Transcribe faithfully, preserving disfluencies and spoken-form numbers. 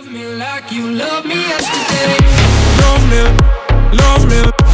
me like you love me yesterday. Love me, love me.